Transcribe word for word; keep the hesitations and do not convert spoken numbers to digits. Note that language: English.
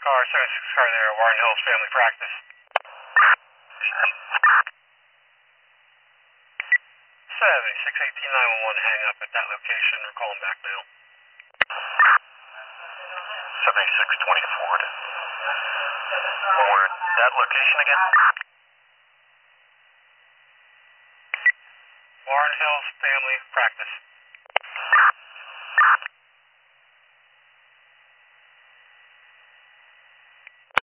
car, seventy-six car there, Warren Hills Family Practice. seventy-six eighteen nine one one, hang up at that location. We're calling back now. seventy-six twenty-four. Or that location again? Warren Hills Family Practice.